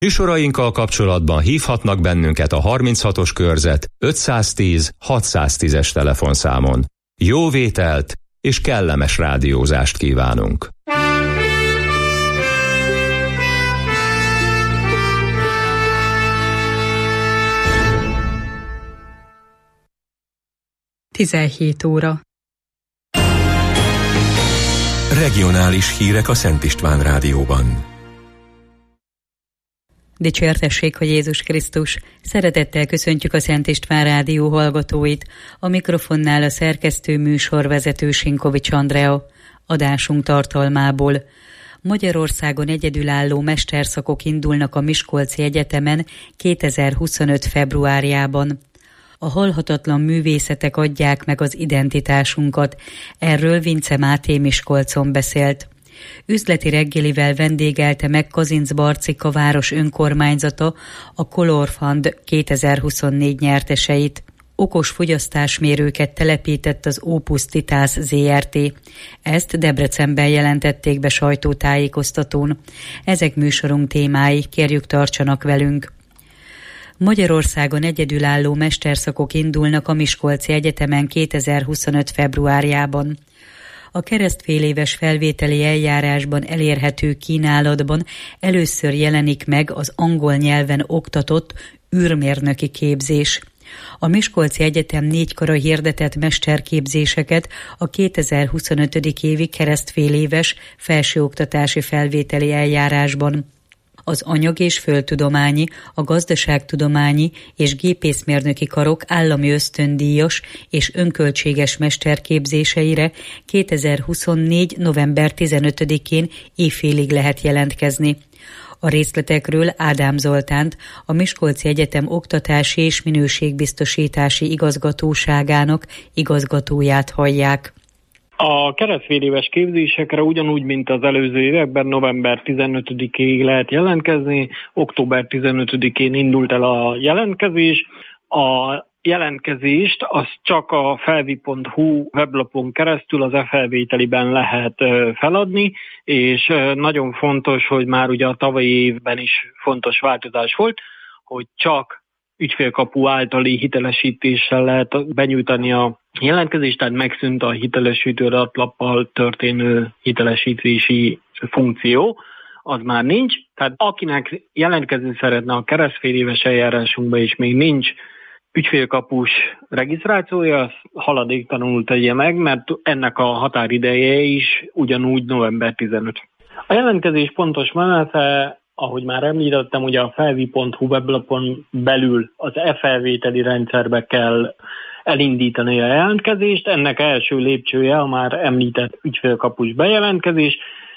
Műsorainkkal kapcsolatban hívhatnak bennünket a 36-os körzet 510 610-es telefonszámon. Jó vételt és kellemes rádiózást kívánunk! Tizenhét óra. Regionális hírek a Szent István Rádióban. Dicsértessék, hogy Jézus Krisztus! Szeretettel köszöntjük a Szent István Rádió hallgatóit. A mikrofonnál a szerkesztő műsorvezető Sinkovics Andrea. Adásunk tartalmából. Magyarországon egyedülálló mesterszakok indulnak a Miskolci Egyetemen 2025. februárjában. A halhatatlan művészetek adják meg az identitásunkat. Erről Vince Máté Miskolcon beszélt. Üzleti reggelivel vendégelte meg Kazincbarcika város önkormányzata a Color Fund 2024 nyerteseit. Okos fogyasztásmérőket telepített az Opus Titas Zrt. Ezt Debrecenben jelentették be sajtótájékoztatón. Ezek műsorunk témái, kérjük tartsanak velünk. Magyarországon egyedülálló mesterszakok indulnak a Miskolci Egyetemen 2025. februárjában. A keresztféléves felvételi eljárásban elérhető kínálatban először jelenik meg az angol nyelven oktatott űrmérnöki képzés. A Miskolci Egyetem 4 kara hirdetett mesterképzéseket a 2025. évi keresztféléves felsőoktatási felvételi eljárásban. Az anyag- és földtudományi, a gazdaságtudományi és gépészmérnöki karok állami ösztöndíjas és önköltséges mesterképzéseire 2024. november 15-én éjfélig lehet jelentkezni. A részletekről Ádám Zoltánt, a Miskolci Egyetem Oktatási és Minőségbiztosítási Igazgatóságának igazgatóját hallják. A keresztféléves képzésekre ugyanúgy, mint az előző években november 15-ig lehet jelentkezni, október 15-én indult el a jelentkezés. A jelentkezést az csak a felvi.hu weblapon keresztül az e-felvételiben lehet feladni, és nagyon fontos, hogy már ugye a tavalyi évben is fontos változás volt, hogy csak ügyfélkapu általi hitelesítéssel lehet benyújtani a jelentkezést, tehát megszűnt a hitelesítő adatlappal történő hitelesítési funkció, az már nincs. Tehát akinek jelentkezni szeretne a keresztféléves eljárásunkba és még nincs ügyfélkapus regisztrációja, az haladéktalanul tegye meg, mert ennek a határideje is ugyanúgy november 15. A jelentkezés pontos menete, ahogy már említettem, ugye a felvi.hu weblapon belül az e-felvételi rendszerbe kell elindítani a jelentkezést. Ennek első lépcsője a már említett ügyfélkapus bejelentkezés.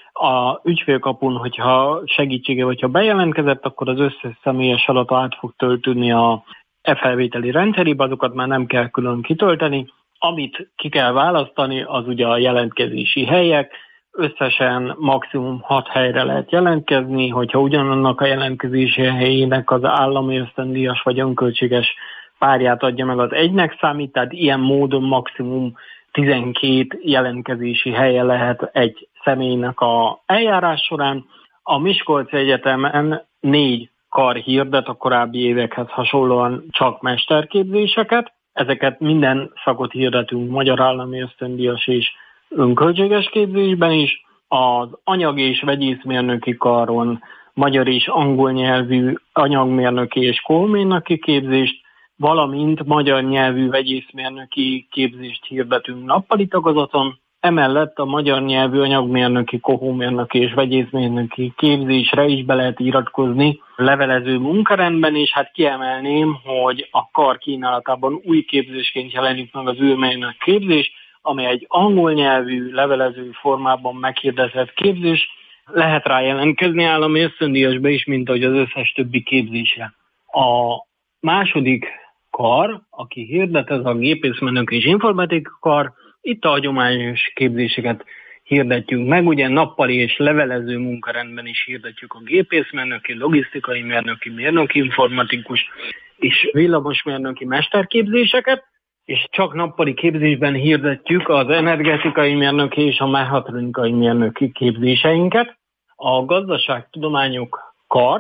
A ügyfélkapun, hogyha segítsége, hogyha bejelentkezett, akkor az összes személyes adat át fog töltődni a e-felvételi rendszerébe, azokat már nem kell külön kitölteni. Amit ki kell választani, az ugye a jelentkezési helyek. Összesen maximum 6 helyre lehet jelentkezni, hogyha ugyanannak a jelentkezési helyének az állami ösztöndíjas vagy önköltséges párját adja meg, az egynek számít, tehát ilyen módon maximum 12 jelentkezési helye lehet egy személynek a eljárás során. A Miskolci Egyetemen 4 kar hirdet a korábbi évekhez hasonlóan csak mesterképzéseket. Ezeket minden szakot hirdetünk magyar állami ösztöndíjas és önköltséges képzésben is. Az anyag- és vegyészmérnöki karon magyar és angol nyelvű anyagmérnöki és kohómérnöki képzést, valamint magyar nyelvű vegyészmérnöki képzést hirdetünk nappali tagozaton. Emellett a magyar nyelvű anyagmérnöki, kohómérnöki és vegyészmérnöki képzésre is be lehet iratkozni levelező munkarendben, és hát kiemelném, hogy a kar kínálatában új képzésként jelenik meg az űrmérnök képzés, ami egy angol nyelvű, levelező formában meghirdetett képzés. Lehet rá jelentkezni állami ösztöndíjasba is, mint ahogy az összes többi képzésre. A második kar, aki hirdet, ez a gépészmérnök és informatika kar. Itt a hagyományos képzéseket hirdetjük meg, ugye nappali és levelező munkarendben is hirdetjük a gépészmérnöki, logisztikai mérnöki, mérnöki informatikus és villamosmérnöki mesterképzéseket, és csak nappali képzésben hirdetjük az energetikai mérnöki és a mechatronikai mérnöki képzéseinket. A gazdaságtudományok kar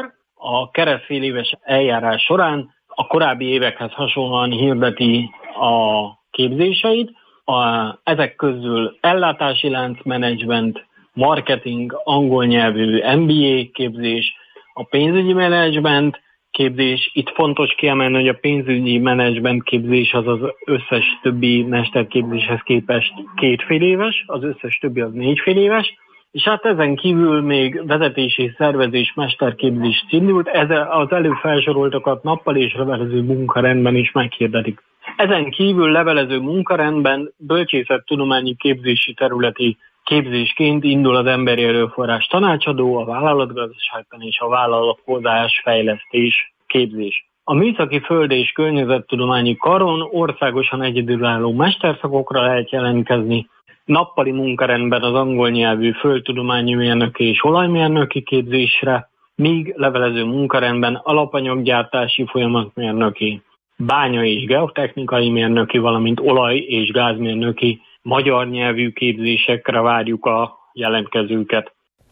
a keresztfél éves eljárás során a korábbi évekhez hasonlóan hirdeti a képzéseit. Ezek közül ellátási láncmenedzsment, marketing, angol nyelvű MBA képzés, a pénzügyi menedzsment képzés. Itt fontos kiemelni, hogy a pénzügyi menedzsment képzés az az összes többi mesterképzéshez képest 2,5 éves, az összes többi az 4,5 éves, és hát ezen kívül még vezetés és szervezés mesterképzés indult, az előbb felsoroltakat nappal és levelező munkarendben is meghirdetik. Ezen kívül levelező munkarendben bölcsészettudományi képzési területi képzésként indul az emberi erőforrás tanácsadó, a vállalatgazdaságtan és a vállalkozás fejlesztés képzés. A műszaki föld- és környezettudományi karon országosan egyedülálló mesterszakokra lehet jelentkezni, nappali munkarendben az angol nyelvű földtudományi mérnöki és olajmérnöki képzésre, míg levelező munkarendben alapanyaggyártási folyamatmérnöki, bánya- és geotechnikai mérnöki, valamint olaj- és gázmérnöki magyar nyelvű képzésekre várjuk a jelentkezőket.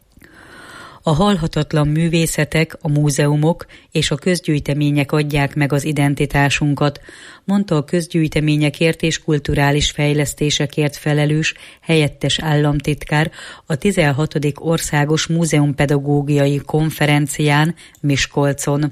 A halhatatlan művészetek, a múzeumok és a közgyűjtemények adják meg az identitásunkat, mondta a közgyűjteményekért és kulturális fejlesztésekért felelős helyettes államtitkár a 16. Országos Múzeumpedagógiai Konferencián Miskolcon.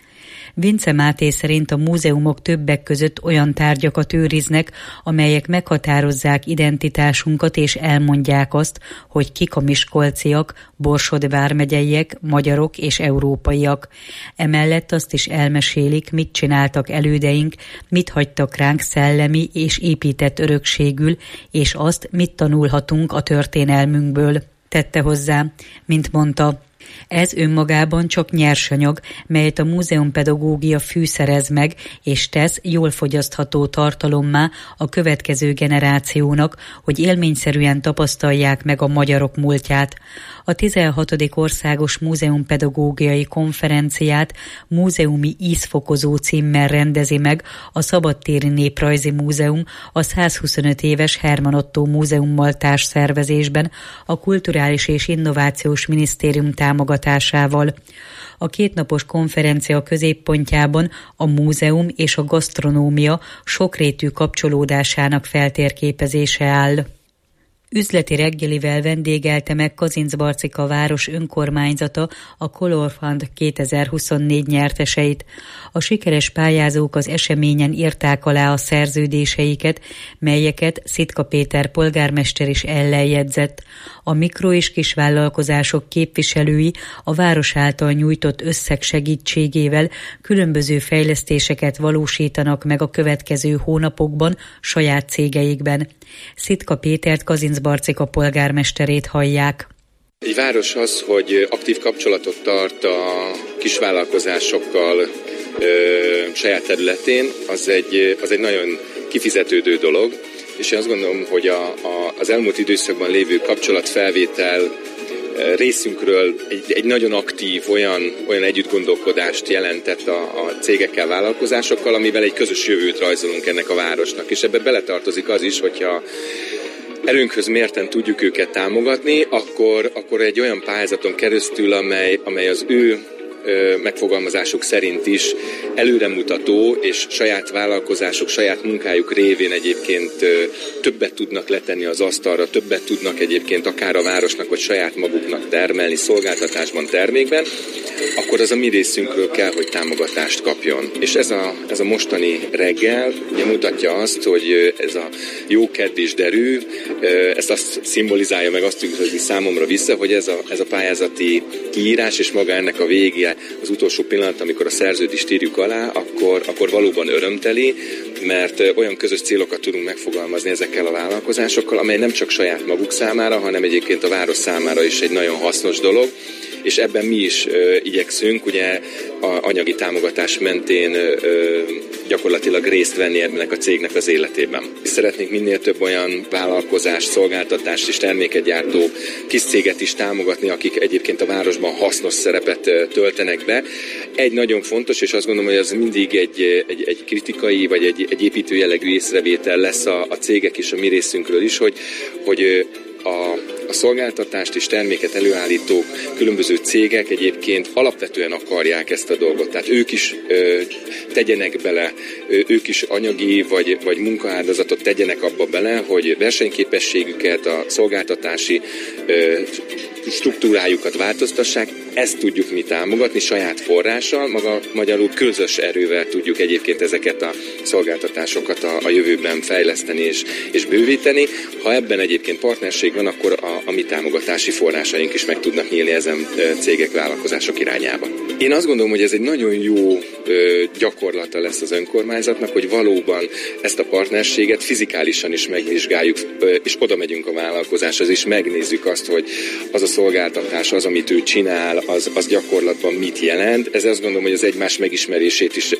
Vince Máté szerint a múzeumok többek között olyan tárgyakat őriznek, amelyek meghatározzák identitásunkat és elmondják azt, hogy kik a miskolciak, Borsod vármegyeiek, magyarok és európaiak. Emellett azt is elmesélik, mit csináltak elődeink, mit hagytak ránk szellemi és épített örökségül, és azt, mit tanulhatunk a történelmünkből. Tette hozzá, mint mondta. Ez önmagában csak nyersanyag, melyet a múzeumpedagógia fűszerez meg, és tesz jól fogyasztható tartalommá a következő generációnak, hogy élményszerűen tapasztalják meg a magyarok múltját. A 16. Országos Múzeumpedagógiai Konferenciát Múzeumi ízfokozó címmel rendezi meg a Szabadtéri Néprajzi Múzeum a 125 éves Herman Ottó Múzeummal társszervezésben a Kulturális és Innovációs Minisztérium támogatásával. A kétnapos konferencia középpontjában a múzeum és a gasztronómia sokrétű kapcsolódásának feltérképezése áll. Üzleti reggelivel vendégelte meg Kazincbarcika város önkormányzata a Color Fund 2024 nyerteseit. A sikeres pályázók az eseményen írták alá a szerződéseiket, melyeket Szitka Péter polgármester is ellenjegyzett. A mikro- és kisvállalkozások képviselői a város által nyújtott összeg segítségével különböző fejlesztéseket valósítanak meg a következő hónapokban saját cégeikben. Szitka Pétert, Kazincbarcika polgármesterét hallják. Egy város az, hogy aktív kapcsolatot tart a kisvállalkozásokkal saját területén, az egy nagyon kifizetődő dolog, és én azt gondolom, hogy az elmúlt időszakban lévő kapcsolatfelvétel részünkről egy nagyon aktív, olyan együttgondolkodást jelentett a cégekkel, vállalkozásokkal, amivel egy közös jövőt rajzolunk ennek a városnak. És ebbe beletartozik az is, hogyha erőnkhöz mérten tudjuk őket támogatni, akkor egy olyan pályázaton keresztül, amely az ő megfogalmazásuk szerint is előremutató, és saját vállalkozások, saját munkájuk révén egyébként többet tudnak letenni az asztalra, többet tudnak egyébként akár a városnak, vagy saját maguknak termelni szolgáltatásban, termékben, akkor az a mi részünkről kell, hogy támogatást kapjon. És ez a mostani reggel ugye mutatja azt, hogy ez a jókedv és derű, ezt azt szimbolizálja, meg azt tükrözi számomra vissza, hogy ez a pályázati kiírás és maga ennek a vége, az utolsó pillanat, amikor a szerződést írjuk alá, akkor valóban örömteli, mert olyan közös célokat tudunk megfogalmazni ezekkel a vállalkozásokkal, amely nem csak saját maguk számára, hanem egyébként a város számára is egy nagyon hasznos dolog, és ebben mi is igyekszünk, ugye a anyagi támogatás mentén gyakorlatilag részt venni ennek a cégnek az életében. Szeretnénk minél több olyan vállalkozást, szolgáltatást és terméket gyártó kis céget is támogatni, akik egyébként a városban hasznos szerepet töltenek be. Egy nagyon fontos, és azt gondolom, hogy az mindig egy kritikai, vagy egy építő jellegű észrevétel lesz a cégek és a mi részünkről is, hogy a a szolgáltatást és terméket előállító különböző cégek egyébként alapvetően akarják ezt a dolgot. Tehát ők is tegyenek bele, ők is anyagi vagy munkaáldozatot tegyenek abba bele, hogy versenyképességüket, a szolgáltatási struktúrájukat változtassák. Ezt tudjuk mi támogatni saját forrással, magyarul közös erővel tudjuk egyébként ezeket a szolgáltatásokat a jövőben fejleszteni és bővíteni. Ha ebben egyébként partnerség van, akkor a mi támogatási forrásaink is meg tudnak nyílni ezen cégek, vállalkozások irányába. Én azt gondolom, hogy ez egy nagyon jó gyakorlata lesz az önkormányzatnak, hogy valóban ezt a partnerséget fizikálisan is megvizsgáljuk, és oda megyünk a vállalkozáshoz, és megnézzük azt, hogy az a szolgáltatás, az, amit ő csinál, az gyakorlatban mit jelent. Ez azt gondolom, hogy az egymás megismerését is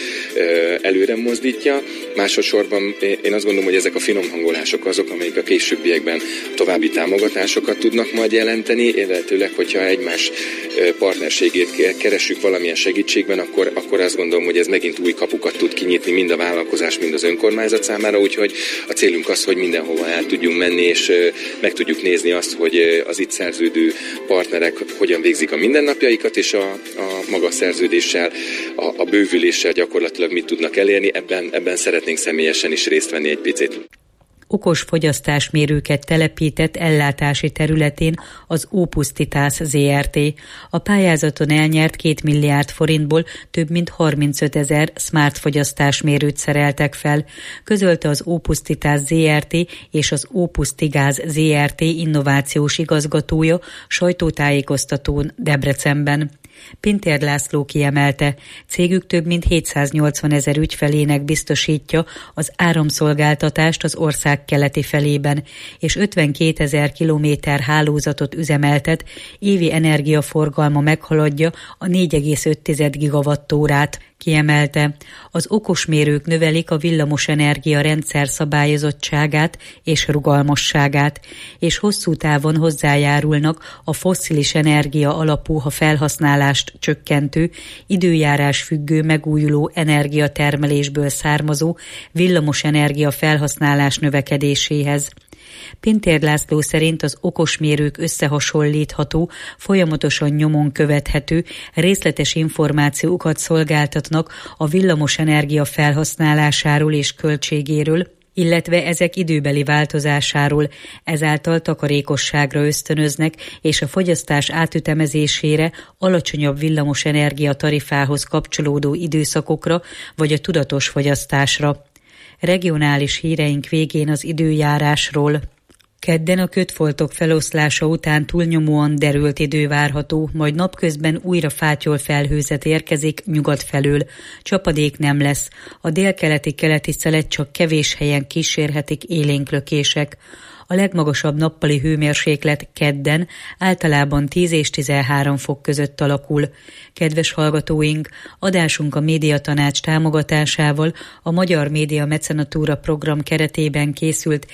előre mozdítja. Másodszorban én azt gondolom, hogy ezek a finomhangolások azok, amelyek a későbbiekben további támogatásokat tudnak majd jelenteni, illetőleg, hogyha egymás partnerségét keresünk valamilyen segítségben, akkor azt gondolom, hogy ez megint új kapukat tud kinyitni mind a vállalkozás, mind az önkormányzat számára, úgyhogy a célunk az, hogy mindenhova el tudjunk menni, és meg tudjuk nézni azt, hogy az itt szerződő partnerek hogyan végzik a mindennapjaikat, és a maga szerződéssel, a bővüléssel gyakorlatilag mit tudnak elérni. Ebben szeretnénk személyesen is részt venni egy picit. Okos fogyasztásmérőket telepített ellátási területén az Ópusztitász Zrt. A pályázaton elnyert 2 milliárd forintból több mint 35 000 smart fogyasztásmérőt szereltek fel, közölte az Ópusztitász Zrt. És az Ópusztigáz Zrt. Innovációs igazgatója sajtótájékoztatón Debrecenben. Pintér László kiemelte, cégük több mint 780 000 ügyfelének biztosítja az áramszolgáltatást az ország keleti felében, és 52 000 kilométer hálózatot üzemeltet, évi energiaforgalma meghaladja a 4,5 gigawattórát. Kiemelte, az okosmérők növelik a villamosenergia rendszer szabályozottságát és rugalmasságát, és hosszú távon hozzájárulnak a fosszilis energia alapú felhasználást csökkentő, időjárás függő megújuló energiatermelésből származó villamosenergia felhasználás növekedéséhez. Pintér László szerint az okosmérők összehasonlítható, folyamatosan nyomon követhető, részletes információkat szolgáltatnak a villamosenergia felhasználásáról és költségéről, illetve ezek időbeli változásáról, ezáltal takarékosságra ösztönöznek, és a fogyasztás átütemezésére, alacsonyabb villamosenergia tarifához kapcsolódó időszakokra vagy a tudatos fogyasztásra. Regionális híreink végén az időjárásról. Kedden a kötfoltok feloszlása után túlnyomóan derült idő várható, majd napközben újra fátyol felhőzet érkezik nyugat felől. Csapadék nem lesz. A délkeleti szelet csak kevés helyen kísérhetik élénklökések. A legmagasabb nappali hőmérséklet kedden általában 10 és 13 fok között alakul. Kedves hallgatóink, adásunk a Médiatanács támogatásával a Magyar Média Mecenatúra program keretében készült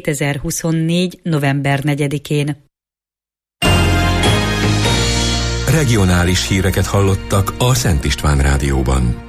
2024. november 4-én. Regionális híreket hallottak a Szent István Rádióban.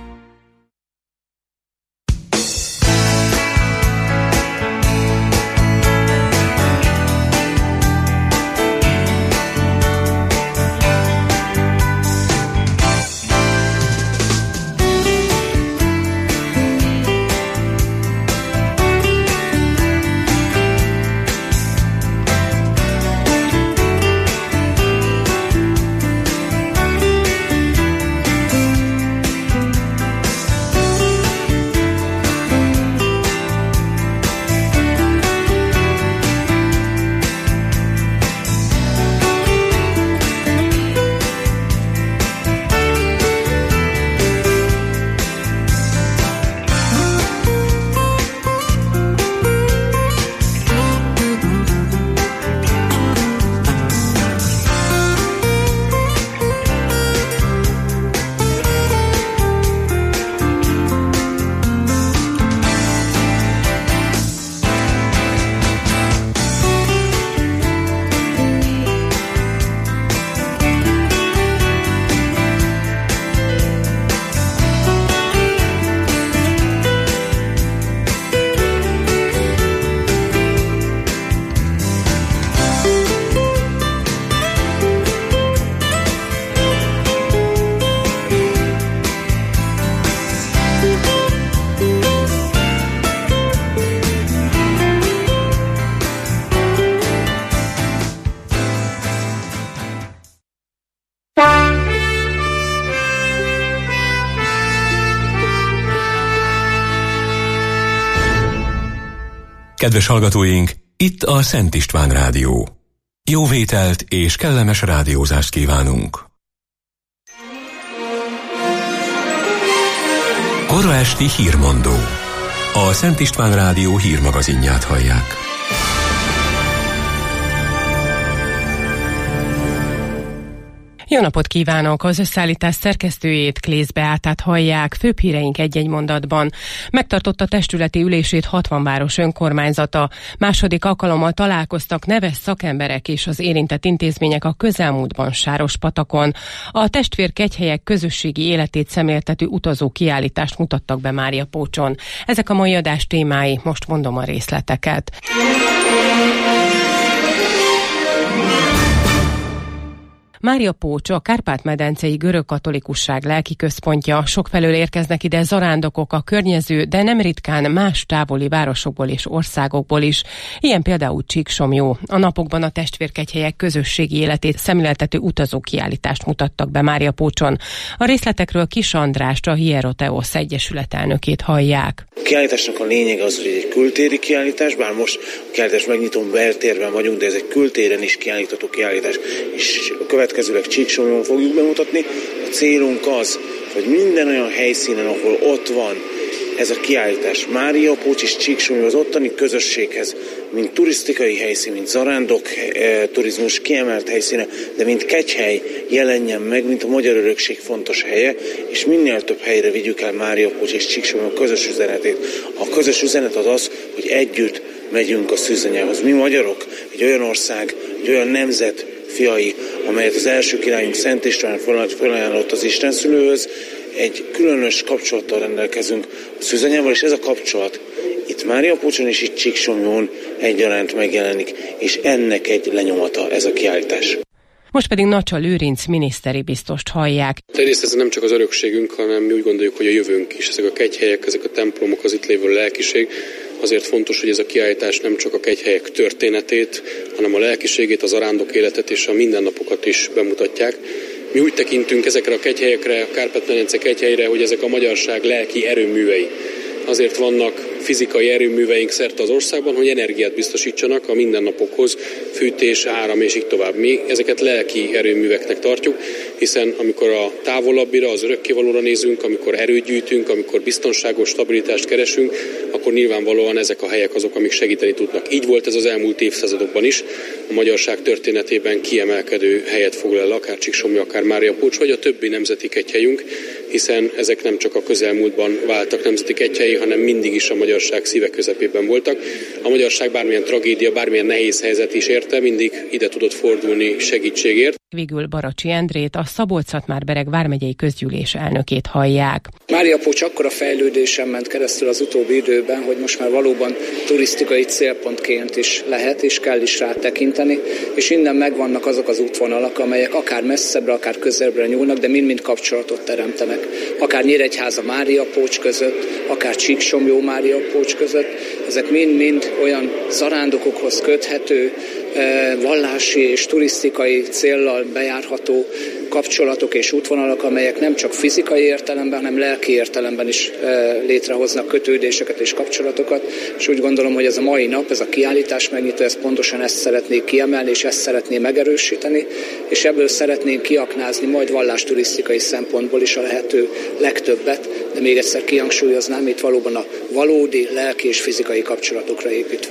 Kedves hallgatóink, itt a Szent István Rádió. Jó vételt és kellemes rádiózást kívánunk! Kora esti hírmondó. A Szent István Rádió hírmagazinját hallják. Jó napot kívánok! Az összeállítás szerkesztőjét, Klész Beátát hallják. Főbb híreink egy-egy mondatban. Megtartotta testületi ülését 60 város önkormányzata. Második alkalommal találkoztak neves szakemberek és az érintett intézmények a közelmúltban Sárospatakon. A testvérkegyhelyek közösségi életét szemléltető utazó kiállítást mutattak be Máriapócson. Ezek a mai adás témái, most mondom a részleteket. Máriapócs a Kárpát-medencei görögkatolikusság lelki központja. Sokfelől érkeznek ide zarándokok a környező, de nem ritkán más távoli városokból és országokból is. Ilyen például Csíksomlyó. A napokban a testvérkegyhelyek közösségi életét szemléltető utazókiállítást mutattak be Máriapócson. A részletekről Kis Andrást, a Hieroteosz Egyesület elnökét hallják. A kiállításnak a lényege az, hogy egy kültéri kiállítás, bár most a kiállítás megnyitón beltérben vagyunk, de ez egy kültéren is kiállítható kiállítás, és következőleg Csíksomlyon fogjuk bemutatni. A célunk az, hogy minden olyan helyszínen, ahol ott van ez a kiállítás, Máriapócs és Csíksomly az ottani közösséghez, mint turisztikai helyszín, mint zarándok turizmus kiemelt helyszíne, de mint kegyhely jelenjen meg, mint a magyar örökség fontos helye, és minél több helyre vigyük el Máriapócs és Csíksomly a közös üzenetét. A közös üzenet az az, hogy együtt megyünk a szűzanyához. Mi magyarok, egy olyan ország, egy olyan nemzet fiai, amelyet az első királyunk Szent István felajánlott az Istenszülőhöz, egy különös kapcsolattal rendelkezünk a szűzanyával, és ez a kapcsolat itt Máriapócson és itt Csíksomlyon egyaránt megjelenik, és ennek egy lenyomata ez a kiállítás. Most pedig Nacsa Lőrinc miniszteri biztost hallják. Egyrészt ez nem csak az örökségünk, hanem mi úgy gondoljuk, hogy a jövőnk is. Ezek a kegyhelyek, ezek a templomok, az itt lévő lelkiség. Azért fontos, hogy ez a kiállítás nem csak a kegyhelyek történetét, hanem a lelkiségét, az arándok életet és a mindennapokat is bemutatják. Mi úgy tekintünk ezekre a kegyhelyekre, a Kárpát-medence kegyhelyre, hogy ezek a magyarság lelki erőművei. Azért vannak fizikai erőműveink szerte az országban, hogy energiát biztosítsanak a mindennapokhoz, fűtés, áram és így tovább. Mi ezeket lelki erőműveknek tartjuk, hiszen amikor a távolabbira, az örökkévalóra nézünk, amikor erőt gyűjtünk, amikor biztonságos stabilitást keresünk, akkor nyilvánvalóan ezek a helyek azok, amik segíteni tudnak. Így volt ez az elmúlt évszázadokban is. A magyarság történetében kiemelkedő helyet foglal el akár Csíksomly, akár Máriapócs, vagy a többi nemzeti kegyhelyünk, hiszen ezek nem csak a közelmúltban váltak nemzeti kegyhelyi, hanem mindig is a magyarság szíve közepében voltak. A magyarság bármilyen tragédia, bármilyen nehéz helyzet is érte, mindig ide tudott fordulni segítségért. Végül Baracsi Endrét, a Szabolcs-Szatmár-Bereg vármegyei közgyűlés elnökét hallják. Máriapócs akkora fejlődésen ment keresztül az utóbbi időben, hogy most már valóban turisztikai célpontként is lehet és kell is rá tekinteni, és innen megvannak azok az útvonalak, amelyek akár messzebbre, akár közelebbre nyúlnak, de mind-mind kapcsolatot teremtenek. Akár Nyíregyháza Máriapócs között, akár Csíksomlyó Máriapócs között, ezek mind-mind olyan zarándokokhoz köthető, vallási és turisztikai céllal bejárható kapcsolatok és útvonalak, amelyek nem csak fizikai értelemben, hanem lelki értelemben is létrehoznak kötődéseket és kapcsolatokat, és úgy gondolom, hogy ez a mai nap, ez a kiállítás megnyitó, ez pontosan ezt szeretnék kiemelni, és ezt szeretné megerősíteni, és ebből szeretnénk kiaknázni majd vallásturisztikai szempontból is a lehető legtöbbet, de még egyszer kihangsúlyoznám, itt valóban a valódi lelki és fizikai kapcsolatokra építve.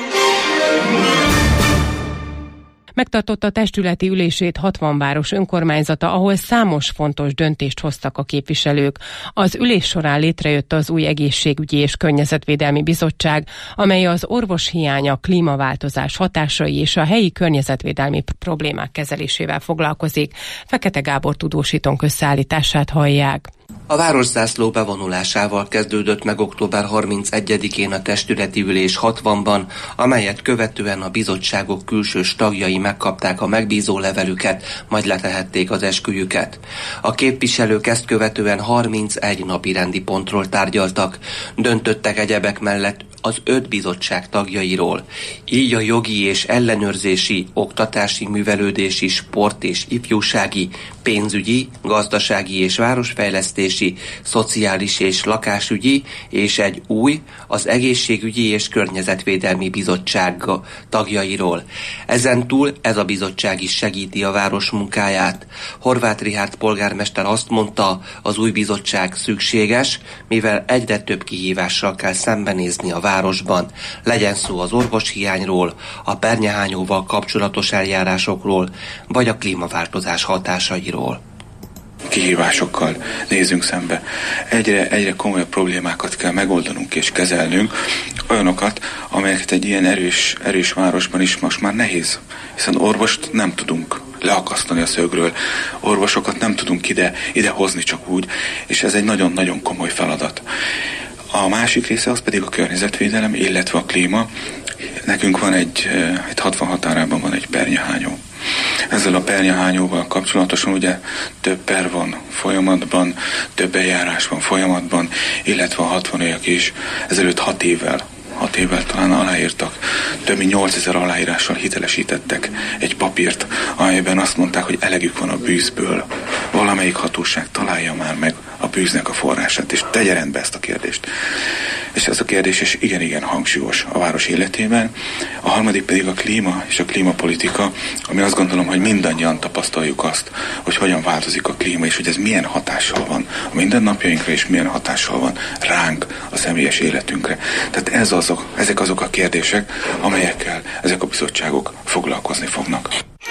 Megtartotta testületi ülését 60 város önkormányzata, ahol számos fontos döntést hoztak a képviselők. Az ülés során létrejött az új egészségügyi és környezetvédelmi bizottság, amely az orvoshiány, a klímaváltozás hatásai és a helyi környezetvédelmi problémák kezelésével foglalkozik. Fekete Gábor tudósítónk összeállítását hallják. A városzászló bevonulásával kezdődött meg október 31-én a testületi ülés 60-ban, amelyet követően a bizottságok külsős tagjai megkapták a megbízó levelüket, majd letehették az esküjüket. A képviselők ezt követően 31 napirendi pontról tárgyaltak, döntöttek egyebek mellett az 5 bizottság tagjairól. Így a jogi és ellenőrzési, oktatási, művelődési, sport és ifjúsági, pénzügyi, gazdasági és városfejlesztési, szociális és lakásügyi, és egy új, az egészségügyi és környezetvédelmi bizottság tagjairól. Ezentúl ez a bizottság is segíti a város munkáját. Horváth Richárd polgármester azt mondta, az új bizottság szükséges, mivel egyre több kihívással kell szembenézni a városban. Legyen szó az orvoshiányról, a pernyehányóval kapcsolatos eljárásokról, vagy a klímaváltozás hatásairól. Kihívásokkal nézünk szembe. Egyre komolyabb problémákat kell megoldanunk és kezelnünk, olyanokat, amelyeket egy ilyen erős városban is most már nehéz, hiszen orvost nem tudunk leakasztani a szögről, orvosokat nem tudunk ide hozni csak úgy, és ez egy nagyon-nagyon komoly feladat. A másik része az pedig a környezetvédelem, illetve a klíma. Nekünk van egy 60 határában van egy pernyehányó. Ezzel a pernyehányóval kapcsolatosan ugye több per van folyamatban, több eljárás van folyamatban, illetve a 60-aiak is ezelőtt 6 évvel talán aláírtak. Több mint 8000 aláírással hitelesítettek egy papírt, amelyben azt mondták, hogy elegük van a bűzből. Valamelyik hatóság találja már meg a bűznek a forrását, és tegye rendbe ezt a kérdést. És ez a kérdés is igen hangsúlyos a város életében. A harmadik pedig a klíma és a klímapolitika, ami azt gondolom, hogy mindannyian tapasztaljuk azt, hogy hogyan változik a klíma, és hogy ez milyen hatással van a mindennapjainkra, és milyen hatással van ránk, a személyes életünkre. Tehát ezek azok a kérdések, amelyekkel ezek a bizottságok foglalkozni fognak.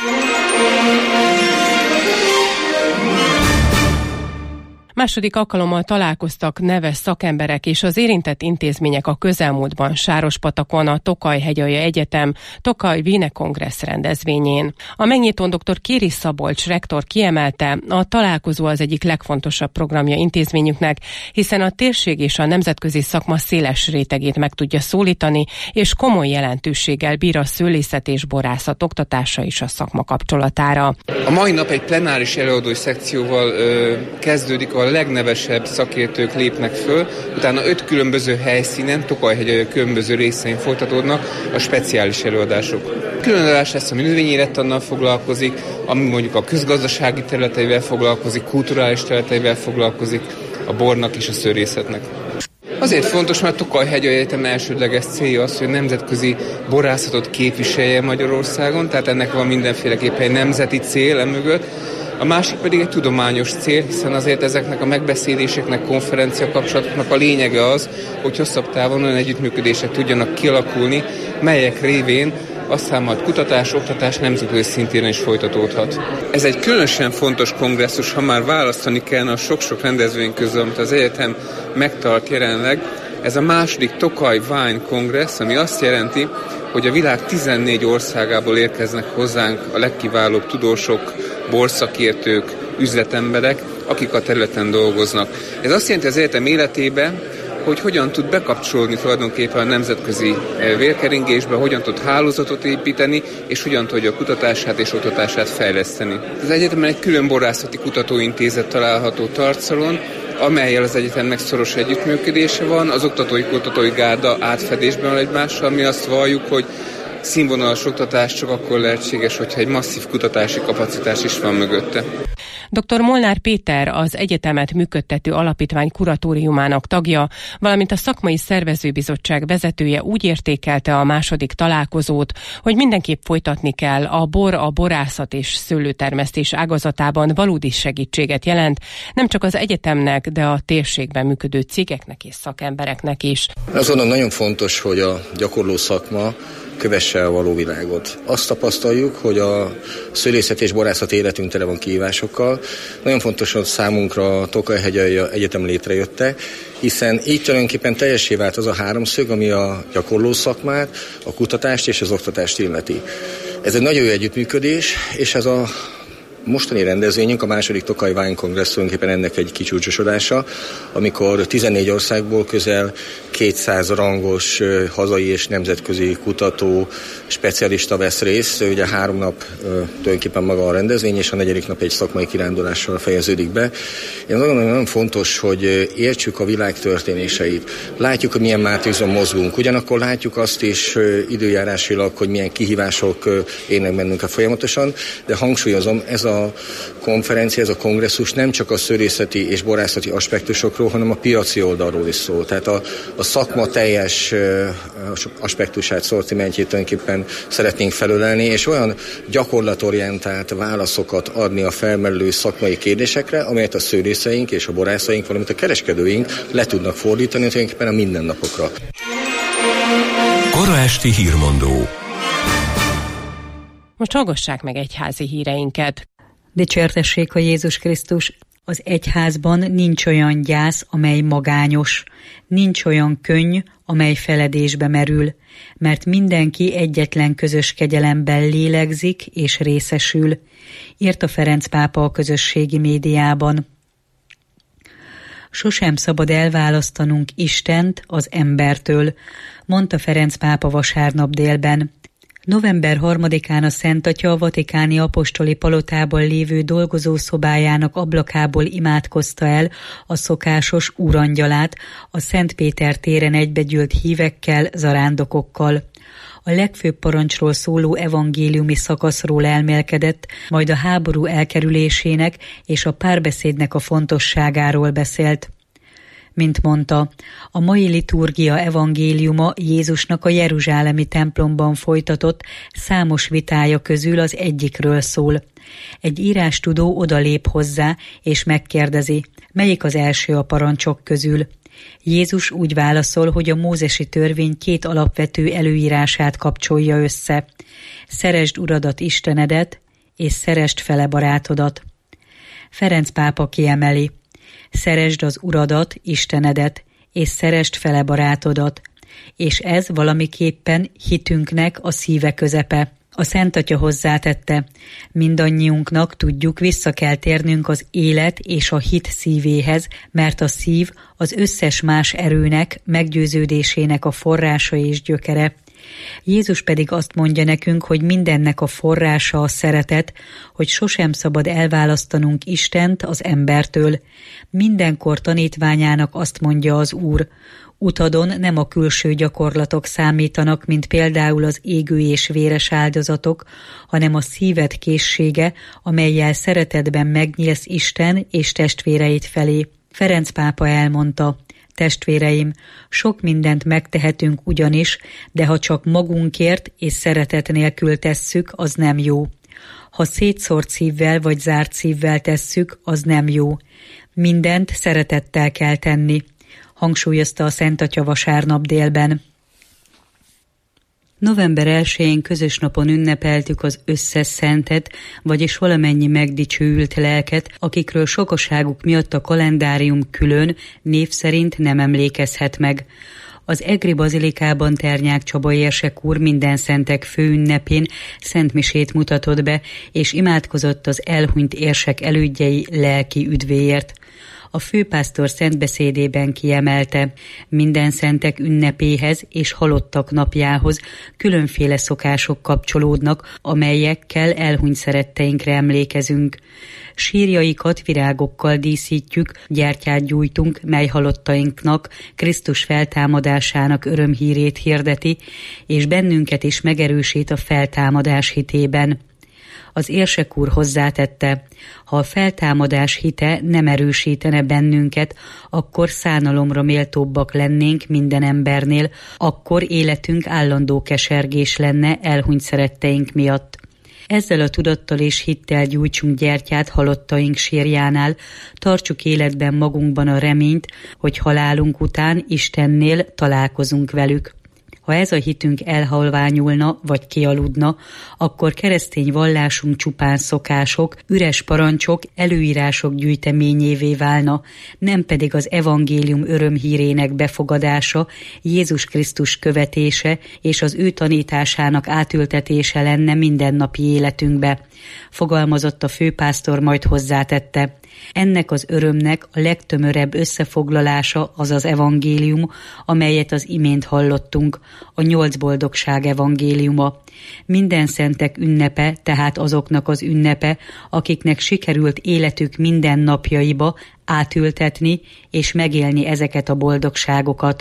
Második alkalommal találkoztak neves szakemberek és az érintett intézmények a közelmúltban Sárospatakon a Tokaj-hegyalja Egyetem Tokaj-Víne Kongressz rendezvényén. A megnyitón dr. Kéri Szabolcs rektor kiemelte, a találkozó az egyik legfontosabb programja intézményüknek, hiszen a térség és a nemzetközi szakma széles rétegét meg tudja szólítani, és komoly jelentőséggel bír a szőlészet és borászat oktatása is a szakma kapcsolatára. A mai nap egy plenáris előadói szekcióval kezdődik, a legnevesebb szakértők lépnek föl, utána 5 különböző helyszínen, Tokaj-hegy különböző részein folytatódnak a speciális előadások. Különadás lesz, ami növényélettannal foglalkozik, ami mondjuk a közgazdasági területeivel foglalkozik, kulturális területeivel foglalkozik, a bornak és a szőrészetnek. Azért fontos, mert Tokaj-hegy Egyetem elsődleges célja az, hogy nemzetközi borászatot képviselje Magyarországon, tehát ennek van mindenféleképpen egy nemzeti cél emögött. A másik pedig egy tudományos cél, hiszen azért ezeknek a megbeszéléseknek, konferencia kapcsolatoknak a lényege az, hogy hosszabb távon olyan együttműködések tudjanak kialakulni, melyek révén aztán majd kutatás, oktatás nemzetközi szintén is folytatódhat. Ez egy különösen fontos kongresszus, ha már választani kellene a sok-sok rendezvény közül, amit az egyetem megtart jelenleg. Ez a második Tokaj Wine Kongress, ami azt jelenti, hogy a világ 14 országából érkeznek hozzánk a legkiválóbb tudósok, borszakértők, üzletemberek, akik a területen dolgoznak. Ez azt jelenti az egyetem életébe, hogy hogyan tud bekapcsolódni tulajdonképpen a nemzetközi vérkeringésbe, hogyan tud hálózatot építeni, és hogyan tudja a kutatását és oktatását fejleszteni. Az egyetemen egy külön borászati kutatóintézet található Tarcalon, amellyel az egyetemnek szoros együttműködése van, az oktatói gárda átfedésben van egymással, mi azt valljuk, hogy színvonalas oktatás csak akkor lehetséges, hogyha egy masszív kutatási kapacitás is van mögötte. Dr. Molnár Péter, az egyetemet működtető alapítvány kuratóriumának tagja, valamint a szakmai szervezőbizottság vezetője úgy értékelte a második találkozót, hogy mindenképp folytatni kell, a bor, a borászat és szőlőtermesztés ágazatában valódi segítséget jelent, nem csak az egyetemnek, de a térségben működő cégeknek és szakembereknek is. Azt gondolom, nagyon fontos, hogy a gyakorló szakma kövesse el a való világot. Azt tapasztaljuk, hogy a szőlészet és borászat életünk tele van kihívásokkal. Nagyon fontos, hogy számunkra a Tokaj-hegyalja Egyetem létrejötte, hiszen így tulajdonképpen teljessé vált az a háromszög, ami a gyakorló szakmát, a kutatást és az oktatást illeti. Ez egy nagyon jó együttműködés, és ez a mostani rendezvényünk, a második Tokaj Wine Kongress tulajdonképpen ennek egy kicsúcsosodása, amikor 14 országból közel 200 rangos hazai és nemzetközi kutató, specialista vesz részt. Ugye 3 nap tulajdonképpen maga a rendezvény, és a 4. nap egy szakmai kirándulással fejeződik be. Én nagyon fontos, hogy értsük a világ történéseit. Látjuk, hogy milyen mátrixon mozgunk. Ugyanakkor látjuk azt is időjárásilag, hogy milyen kihívások érnek bennünket folyamatosan, de hangsúlyozom, ez a konferencia, ez a kongresszus nem csak a szőlészeti és borászati aspektusokról, hanem a piaci oldalról is szól. Tehát a szakma teljes aspektusát, szortimentjét tulajdonképpen szeretnénk felölelni, és olyan gyakorlatorientált válaszokat adni a felmerülő szakmai kérdésekre, amelyet a szőlészeink és a borászaink, valamint a kereskedőink le tudnak fordítani tulajdonképpen a mindennapokra. Kora esti hírmondó. Most hallgassák meg egyházi híreinket. Dicsértessék a Jézus Krisztus! Az egyházban nincs olyan gyász, amely magányos, nincs olyan könny, amely feledésbe merül, mert mindenki egyetlen közös kegyelemben lélegzik és részesül, írta Ferenc pápa a közösségi médiában. Sosem szabad elválasztanunk Istent az embertől, mondta Ferenc pápa vasárnap délben. November 3-án a Szent Atya a vatikáni apostoli palotában lévő dolgozószobájának ablakából imádkozta el a szokásos úrangyalát a Szent Péter téren egybegyűlt hívekkel, zarándokokkal. A legfőbb parancsról szóló evangéliumi szakaszról elmélkedett, majd a háború elkerülésének és a párbeszédnek a fontosságáról beszélt. Mint mondta, a mai liturgia evangéliuma Jézusnak a jeruzsálemi templomban folytatott számos vitája közül az egyikről szól. Egy írástudó odalép hozzá, és megkérdezi, melyik az első a parancsok közül. Jézus úgy válaszol, hogy a mózesi törvény 2 alapvető előírását kapcsolja össze. Szeresd Uradat Istenedet, és szeresd fele barátodat. Ferenc pápa kiemeli, szeresd az Uradat, Istenedet, és szeresd fele barátodat, és ez valamiképpen hitünknek a szíve közepe. A Szent Atya hozzátette, mindannyiunknak tudjuk, vissza kell térnünk az élet és a hit szívéhez, mert a szív az összes más erőnek, meggyőződésének a forrása és gyökere. Jézus pedig azt mondja nekünk, hogy mindennek a forrása a szeretet, hogy sosem szabad elválasztanunk Istent az embertől. Mindenkor tanítványának azt mondja az Úr, utadon nem a külső gyakorlatok számítanak, mint például az égő és véres áldozatok, hanem a szíved készsége, amellyel szeretetben megnyílsz Isten és testvéreid felé. Ferenc pápa elmondta, testvéreim, sok mindent megtehetünk ugyanis, de ha csak magunkért és szeretet nélkül tesszük, az nem jó. Ha szétszórt szívvel vagy zárt szívvel tesszük, az nem jó. Mindent szeretettel kell tenni, hangsúlyozta a Szent Atya vasárnap délben. November 1-én közös napon ünnepeltük az összes szentet, vagyis valamennyi megdicsőült lelket, akikről sokaságuk miatt a kalendárium külön, név szerint nem emlékezhet meg. Az Egri Bazilikában Ternyák Csaba érsek úr minden szentek főünnepén szentmisét mutatott be, és imádkozott az elhunyt érsek elődjei lelki üdvéért. A főpásztor szentbeszédében kiemelte, minden szentek ünnepéhez és halottak napjához különféle szokások kapcsolódnak, amelyekkel elhunyt szeretteinkre emlékezünk. Sírjaikat virágokkal díszítjük, gyertyát gyújtunk, mely halottainknak Krisztus feltámadásának örömhírét hirdeti, és bennünket is megerősít a feltámadás hitében. Az érsek úr hozzátette, ha a feltámadás hite nem erősítene bennünket, akkor szánalomra méltóbbak lennénk minden embernél, akkor életünk állandó kesergés lenne elhunyt szeretteink miatt. Ezzel a tudattal és hittel gyújtsunk gyertyát halottaink sírjánál, tartsuk életben magunkban a reményt, hogy halálunk után Istennél találkozunk velük. Ha ez a hitünk elhalványulna vagy kialudna, akkor keresztény vallásunk csupán szokások, üres parancsok, előírások gyűjteményévé válna, nem pedig az evangélium örömhírének befogadása, Jézus Krisztus követése és az ő tanításának átültetése lenne mindennapi életünkbe. Fogalmazott a főpásztor, majd hozzátette. Ennek az örömnek a legtömörebb összefoglalása az az evangélium, amelyet az imént hallottunk, a 8 boldogság evangéliuma. Minden szentek ünnepe, tehát azoknak az ünnepe, akiknek sikerült életük minden napjaiba átültetni és megélni ezeket a boldogságokat.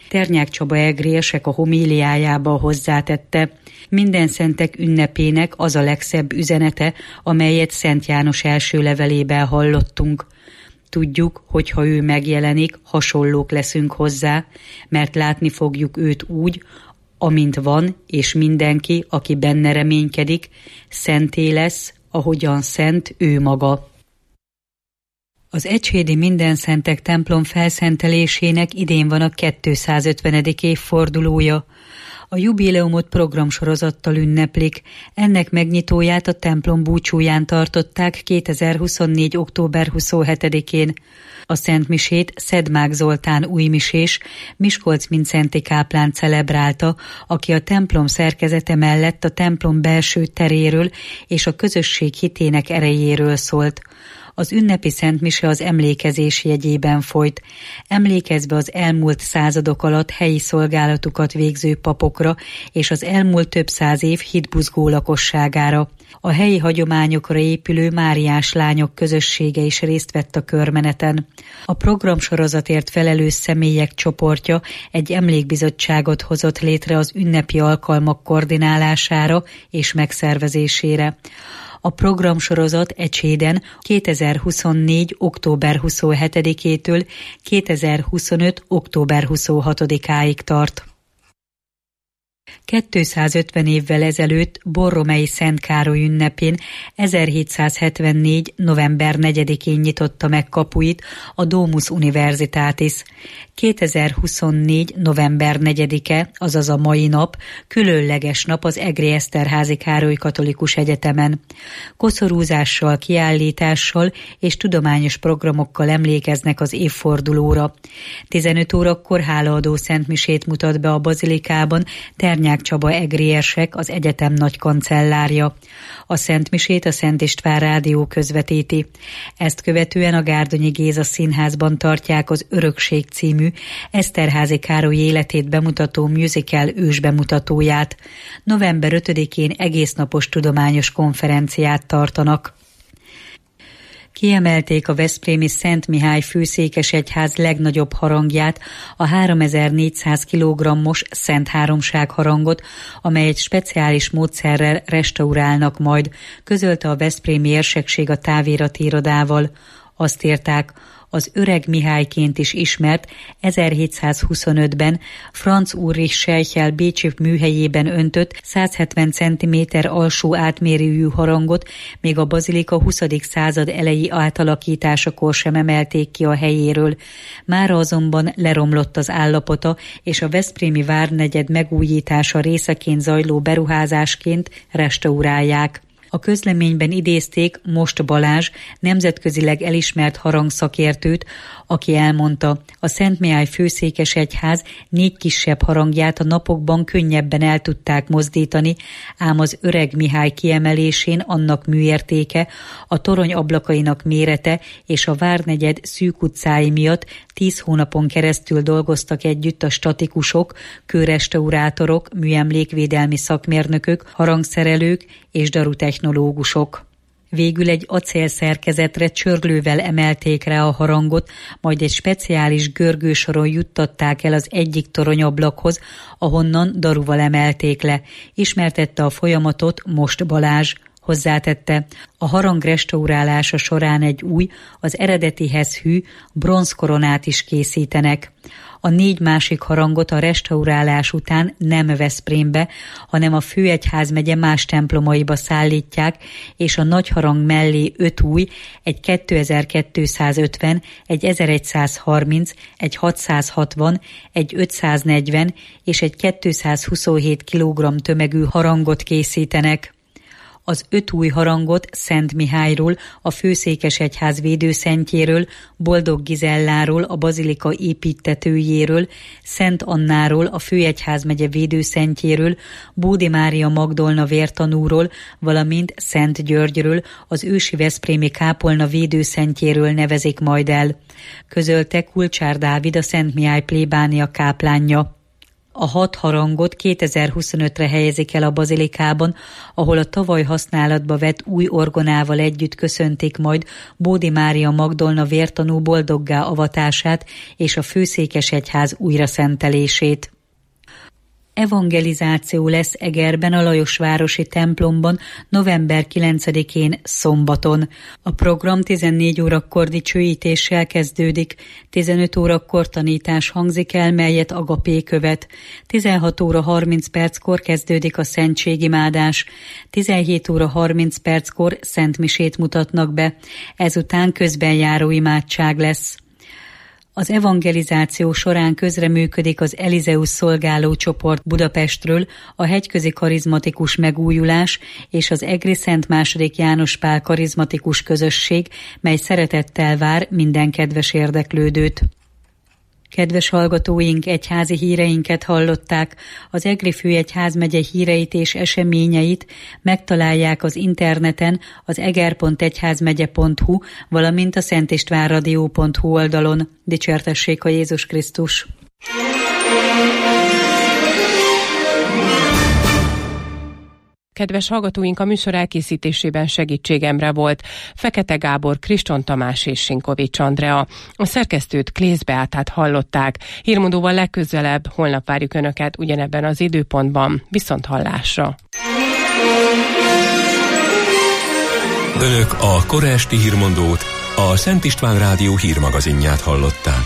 Ternyák Csaba egrérsek a homíliájába hozzátette: Mindenszentek ünnepének az a legszebb üzenete, amelyet Szent János első levelében hallottunk. Tudjuk, hogy ha ő megjelenik, hasonlók leszünk hozzá, mert látni fogjuk őt úgy, amint van, és mindenki, aki benne reménykedik, szenté lesz, ahogyan szent ő maga. Az ecshédi Mindenszentek templom felszentelésének idén van a 250. évfordulója. A jubileumot programsorozattal ünneplik. Ennek megnyitóját a templom búcsúján tartották 2024. október 27-én. A szentmisét Szedmák Zoltán újmisés, Miskolc-Mindszenty káplán celebrálta, aki a templom szerkezete mellett a templom belső teréről és a közösség hitének erejéről szólt. Az ünnepi szentmise az emlékezés jegyében folyt, emlékezve az elmúlt századok alatt helyi szolgálatukat végző papokra és az elmúlt több száz év hitbuzgó lakosságára. A helyi hagyományokra épülő Máriás lányok közössége is részt vett a körmeneten. A programsorozatért felelős személyek csoportja egy emlékbizottságot hozott létre az ünnepi alkalmak koordinálására és megszervezésére. A programsorozat ecséden 2024. október 27-től 2025. október 26-áig tart. 250 évvel ezelőtt Borromei Szent Károly ünnepén 1774. november 4-én nyitotta meg kapuit a Domus Universitatis. 2024. november 4-e, azaz a mai nap, különleges nap az Egri Eszterházy Károly Katolikus Egyetemen. Koszorúzással, kiállítással és tudományos programokkal emlékeznek az évfordulóra. 15 órakor hálaadó szentmisét mutat be a bazilikában Ternyák Csaba egrérsek, az egyetem nagy kancellárja. A szentmisét a Szent István Rádió közvetíti. Ezt követően a Gárdonyi Géza Színházban tartják az Örökség című Eszterházy Károly életét bemutató musical ősbemutatóját. November 5-én egésznapos tudományos konferenciát tartanak. Kiemelték a veszprémi Szent Mihály főszékesegyház legnagyobb harangját, a 3400 kg-os Szent Háromság harangot, amelyet speciális módszerrel restaurálnak majd, közölte a veszprémi érsekség a távirati irodával. Azt írták, az Öreg Mihályként is ismert 1725-ben Franz Ulrich Scheichel bécsi műhelyében öntött 170 cm alsó átmérőjű harangot még a bazilika 20. század elejé átalakításakor sem emelték ki a helyéről. Mára azonban leromlott az állapota, és a veszprémi várnegyed megújítása részeként zajló beruházásként restaurálják. A közleményben idézték Most Balázs, nemzetközileg elismert harangszakértőt, aki elmondta, a Szent Mihály főszékesegyház 4 kisebb harangját a napokban könnyebben el tudták mozdítani, ám az Öreg Mihály kiemelésén annak műértéke, a torony ablakainak mérete és a várnegyed szűk utcái miatt 10 hónapon keresztül dolgoztak együtt a statikusok, kőrestaurátorok, műemlékvédelmi szakmérnökök, harangszerelők és darutechnológusok. Végül egy acélszerkezetre csörlővel emelték rá a harangot, majd egy speciális görgősoron juttatták el az egyik toronyablakhoz, ahonnan daruval emelték le. Ismertette a folyamatot Most Balázs. Hozzátette, a harang restaurálása során egy új, az eredetihez hű bronzkoronát is készítenek. A 4 másik harangot a restaurálás után nem Veszprémbe, hanem a főegyházmegye más templomaiba szállítják, és a nagy harang mellé 5 új, egy 2250, egy 1130, egy 660, egy 540 és egy 227 kg tömegű harangot készítenek. Az 5 új harangot Szent Mihályról, a főszékesegyház védőszentjéről, Boldog Gizelláról, a bazilika építtetőjéről, Szent Annáról, a főegyházmegye védőszentjéről, Bódi Mária Magdolna vértanúról, valamint Szent Györgyről, az ősi veszprémi kápolna védőszentjéről nevezik majd el. Közölte Kulcsár Dávid, a Szent Mihály plébánia káplánja. A 6 harangot 2025-re helyezik el a bazilikában, ahol a tavaly használatba vett új orgonával együtt köszöntik majd Bódi Mária Magdolna vértanú boldoggá avatását és a főszékesegyház újraszentelését. Evangelizáció lesz Egerben a Lajosvárosi templomban november 9-én szombaton. A program 14 órakor dicsőítéssel kezdődik, 15 órakor tanítás hangzik el, melyet Agapé követ. 16 óra 30 perckor kezdődik a szentségimádás, 17 óra 30 perckor szentmisét mutatnak be, ezután közbenjáró imádság lesz. Az evangelizáció során közreműködik az Elizeus szolgáló csoport Budapestről, a Hegyközi Karizmatikus Megújulás és az Egri Szent II. János Pál karizmatikus közösség, mely szeretettel vár minden kedves érdeklődőt. Kedves hallgatóink, egyházi híreinket hallották. Az Egri Főegyházmegye híreit és eseményeit megtalálják az interneten az eger.egyházmegye.hu, valamint a szentistvánradio.hu oldalon. Dicsértessék a Jézus Krisztus! Kedves hallgatóink, a műsor elkészítésében segítségemre volt Fekete Gábor, Kriston Tamás és Sinkovics Andrea. A szerkesztőt Klész Beátát hallották. Hírmondóval legközelebb, holnap várjuk Önöket ugyanebben az időpontban. Viszont hallásra! Önök a kora esti hírmondót, a Szent István Rádió hírmagazinját hallották.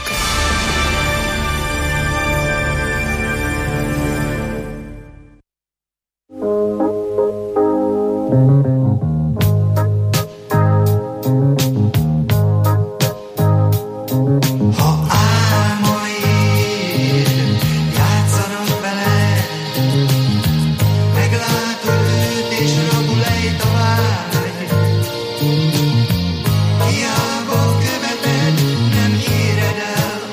Hiába követed, nem éred el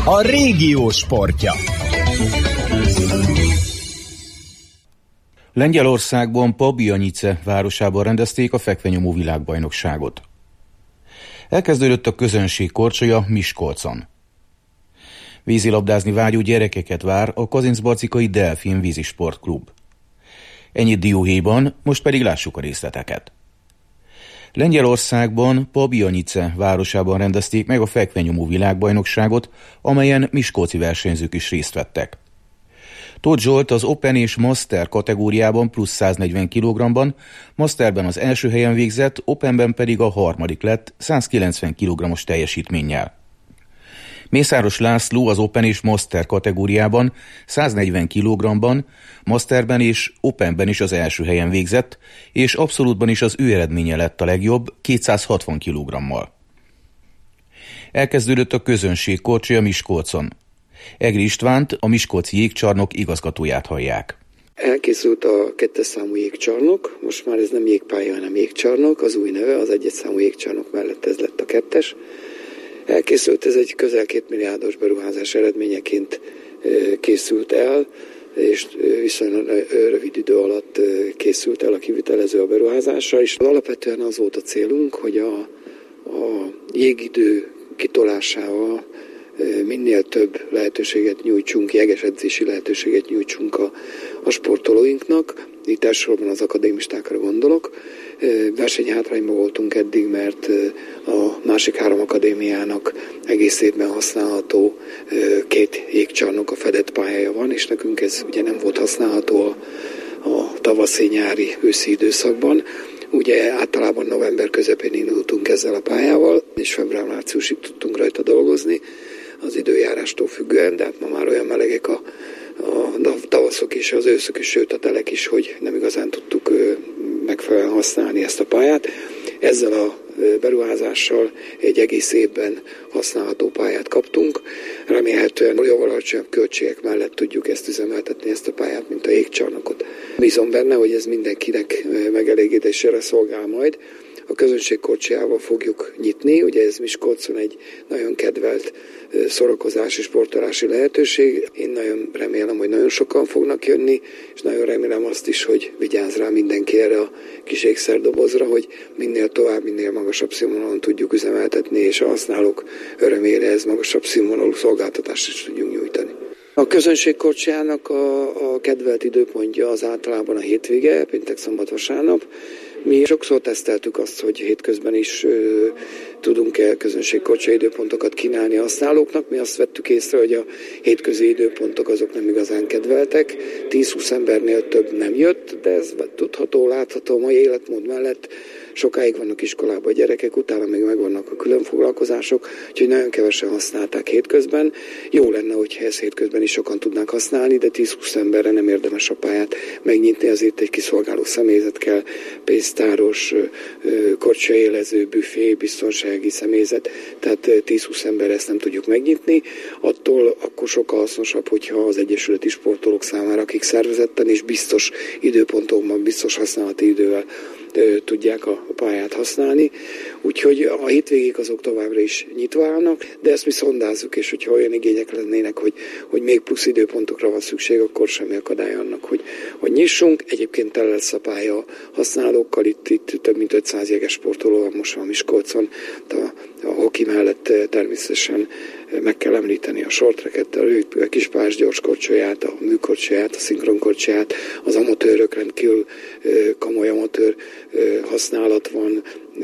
A régió sportja. Lengyelországban Pabianice városában rendezték a fekvenyomó világbajnokságot. Elkezdődött a közönség korcsolya Miskolcon. Vízilabdázni vágyó gyerekeket vár a Kazincbarcikai Delfin vízisportklub. Ennyit dióhéjban, most pedig lássuk a részleteket. Lengyelországban Pabianice városában rendezték meg a fekvenyomó világbajnokságot, amelyen miskolci versenyzők is részt vettek. Tóth Zsolt az Open és Master kategóriában plusz 140 kg-ban, Masterben az első helyen végzett, Openben pedig a harmadik lett 190 kg-os teljesítménnyel. Mészáros László az Open és Master kategóriában 140 kg-ban, Masterben és Openben is az első helyen végzett, és abszolútban is az ő eredménye lett a legjobb 260 kg-mal. Elkezdődött a közönség korcsolya Miskolcon. Egri Istvánt, a Miskolci jégcsarnok igazgatóját hallják. Elkészült a 2. számú jégcsarnok, most már ez nem jégpálya, hanem jégcsarnok, az új neve, az 1. számú jégcsarnok mellett ez lett a 2. Elkészült, ez egy közel 2 milliárdos beruházás eredményeként készült el, és viszonylag rövid idő alatt készült el a kivitelező a beruházásra, és alapvetően az volt a célunk, hogy a jégidő kitolásával minél több lehetőséget nyújtsunk, jegesedzési lehetőséget nyújtsunk a sportolóinknak. Itt elsősorban az akadémistákra gondolok. Versenyhátrányban voltunk eddig, mert a másik 3 akadémiának egész évben használható 2 jégcsarnok, a fedett pályája van, és nekünk ez ugye nem volt használható a tavaszi, nyári, őszi időszakban. Ugye általában november közepén indultunk ezzel a pályával, és február-márciusig tudtunk rajta dolgozni, az időjárástól függően, de hát ma már olyan melegek a tavaszok és az őszök is, sőt a telek is, hogy nem igazán tudtuk megfelelően használni ezt a pályát. Ezzel a beruházással egy egész évben használható pályát kaptunk. Remélhetően jóval alacsonyabb költségek mellett tudjuk ezt üzemeltetni, ezt a pályát, mint a jégcsarnokot. Bízom benne, hogy ez mindenkinek megelégítésére szolgál majd. A közönség korcsolyával fogjuk nyitni, ugye ez Miskolcon egy nagyon kedvelt szórakozási, sportolási lehetőség. Én nagyon remélem, hogy nagyon sokan fognak jönni, és nagyon remélem azt is, hogy vigyáz rá mindenki erre a kis ékszerdobozra, hogy minél tovább, minél magasabb színvonalon tudjuk üzemeltetni, és a használók örömére ez magasabb színvonalú szolgáltatást is tudjunk nyújtani. A közönség korcsolyának a kedvelt időpontja az általában a hétvége, péntek, szombat, vasárnap. Mi sokszor teszteltük azt, hogy hétközben is tudunk-e közönségkorcsolya időpontokat kínálni a használóknak. Mi azt vettük észre, hogy a hétközi időpontok azok nem igazán kedveltek. 10-20 embernél több nem jött, de ez tudható, látható, mai életmód mellett sokáig vannak iskolában a gyerekek, utána még megvannak a külön foglalkozások, úgyhogy nagyon kevesen használták hétközben. Jó lenne, hogyha ezt hétközben is sokan tudnánk használni, de 10-20 emberre nem érdemes a pályát megnyitni, azért egy kiszolgáló személyzet kell, pénztáros, korcsolyaélező, büfé, biztonsági személyzet, tehát 10-20 emberre ezt nem tudjuk megnyitni. Attól akkor sokkal hasznosabb, hogyha az egyesületi sportolók számára, akik szervezetten és biztos időpontokban, biztos használati idővel tudják a pályát használni. Úgyhogy a hétvégék azok továbbra is nyitva állnak, de ezt mi szondázzuk, és hogyha olyan igények lennének, hogy még plusz időpontokra van szükség, akkor semmi akadály annak, hogy nyissunk. Egyébként tele lesz a pálya használókkal, itt több mint 500 jeges sportoló van most van Miskolcon. A hoki mellett természetesen meg kell említeni a shorttracket, a kispályás gyorskorcsolyát, a műkorcsolyát, a szinkronkorcsolyát, az amatőrök rendkívül komoly amatőr használat van,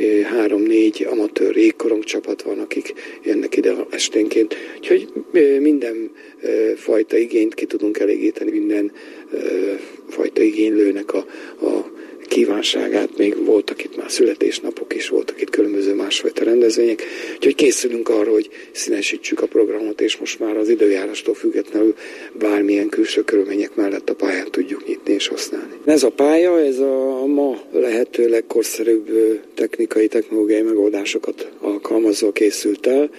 3-4 amatőr jégkorong csapat van, akik jönnek ide esténként. Úgyhogy minden fajta igényt ki tudunk elégíteni, minden fajta igénylőnek a kívánságát, még voltak itt már születésnapok is, voltak itt különböző másfajta rendezvények, úgyhogy készülünk arra, hogy színesítsük a programot, és most már az időjárástól függetlenül bármilyen külső körülmények mellett a pályát tudjuk nyitni és használni. Ez a pálya, ez a ma lehető legkorszerűbb technológiai megoldásokat alkalmazva készült el.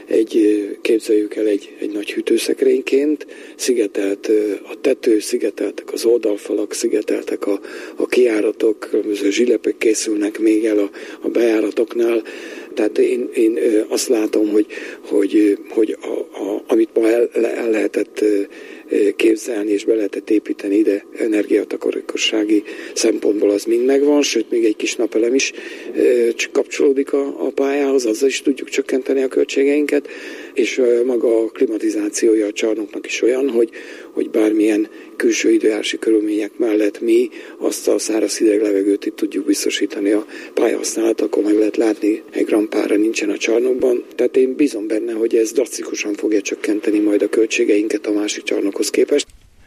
Képzeljük el egy nagy hűtőszekrényként, szigetelt a tető, szigeteltek az oldalfalak, szigeteltek a kijáratok, különböző zsilepek készülnek még el a bejáratoknál, Tehát én azt látom, hogy amit ma el lehetett képzelni és be lehetett építeni ide energiatakarékossági szempontból, az mind megvan, sőt még egy kis napelem is kapcsolódik a pályához, azzal is tudjuk csökkenteni a költségeinket, és maga a klimatizációja a csarnoknak is olyan, hogy bármilyen külső időjárási körülmények mellett mi azt a száraz hideg levegőt itt tudjuk biztosítani a pályahasználat, akkor meg lehet látni, egy rampára nincsen a csarnokban. Tehát én bízom benne, hogy ez drasztikusan fogja csökkenteni majd a költségeinket a másik csarnokhoz képest.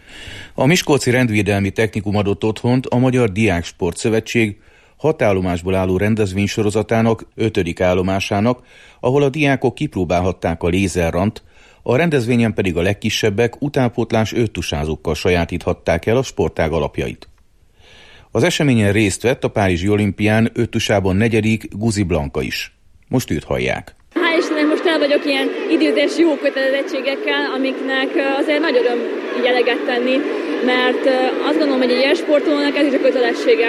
A Miskolci Rendvédelmi Technikum adott otthont a Magyar Diáksport Szövetség 6 állomásból álló rendezvénysorozatának 5. állomásának, ahol a diákok kipróbálhatták a lézerrant, a rendezvényen pedig a legkisebbek utánpótlás öttusázókkal sajátíthatták el a sportág alapjait. Az eseményen részt vett a Párizsi olimpián öttusában 4. Guzi Blanka is. Most őt hallják. Hál' Istennek most el vagyok ilyen időzés jó kötelezettségekkel, amiknek azért nagy öröm így eleget tenni, mert azt gondolom, hogy egy ilyen sportolónak ez is a kötelessége,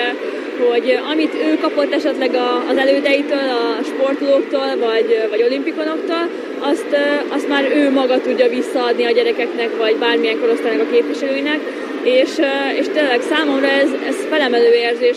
hogy amit ő kapott esetleg az elődeitől, a sportolóktól, vagy olimpikonoktól, azt már ő maga tudja visszaadni a gyerekeknek, vagy bármilyen korosztálynak a képviselőinek, és tényleg számomra ez felemelő érzés,